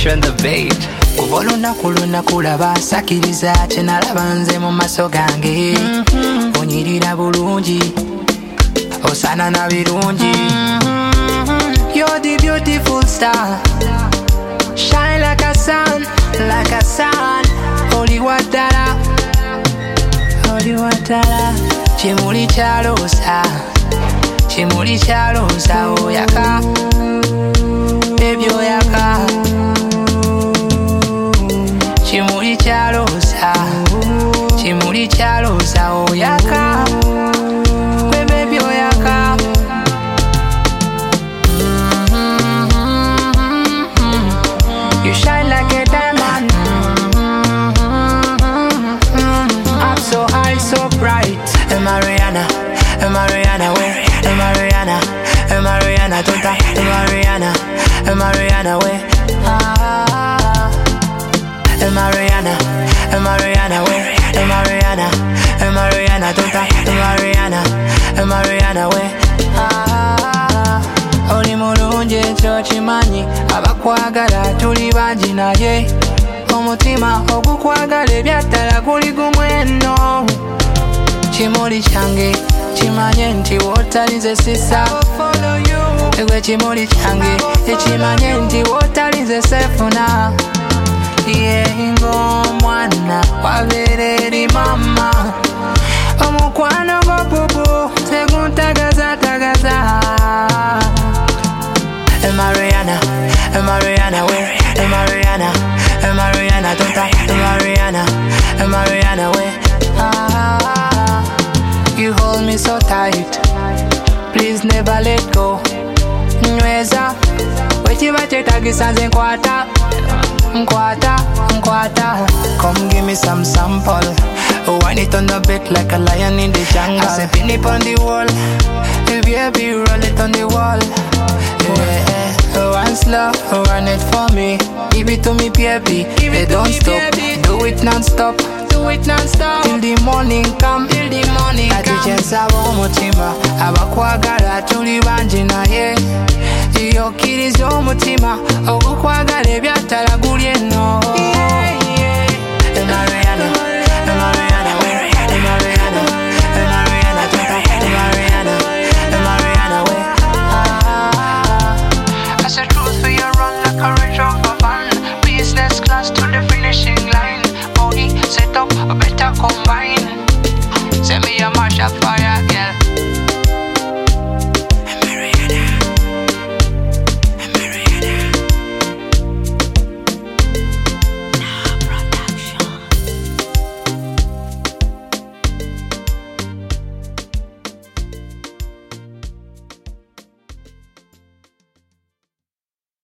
on the beat. Kuva olunaku kulaba sakiriza kye nalaba nze mu maaso gange. Onyirira bulungi osana na birungi. You're the beautiful star, shine like a sun, like a sun. Oli watala, oli watala. Kimuli kyalosa, kimuli kyalosa. Oyaka, baby oyaka. Kimuli kyalosa, kimuli kyalosa. Oyaka, baby oyaka. You shine like a diamond. I'm so high, so bright. Mariana, Mariana, where? Mariana, Mariana, Tonta, Mariana, Mariana, where? Mariana, Mariana, where? Mariana, Mariana, Tonta, Mariana, Mariana, where? Oli mulungi ekyo kimanyi, abakwagala tuli bangi naye omutima ogukwagala ebyattala guli gumu eno. Kimuli kyange kimanye nti wotalize sisa, ewe kimuli kyange ekimanye nti wotalize sefuna. Ng'omwana wabeera eri mama, omukwano gwo bubu teguntagazatagaza. Mariana, Mariana, where? Mariana, Mariana, Tonta, Mariana, Mariana, where? You hold me so tight, please never let go. Nweza, wechiba chetagisa nze nkwata, nkwata, nkwata. Come give me some sample, wind it on the bed like a lion in the jungle. I say pin it on the wall, baby roll it on the wall. One slow, run it for me. Give it to me, baby. Don't stop. Do it non-stop. Do it non-stop. Till the morning come. Till the morning come. Atichesa omutima abakwagala tuli bangi naye yokkiriza omutima ogukwagala ebyattala guli eno. Mariana, Mariana, where? Mariana, Mariana, Mariana, Mariana, where? As a truth for your run like a Range Rover van, business class to the finishing line. Body set up a better combine. Send me a mash up.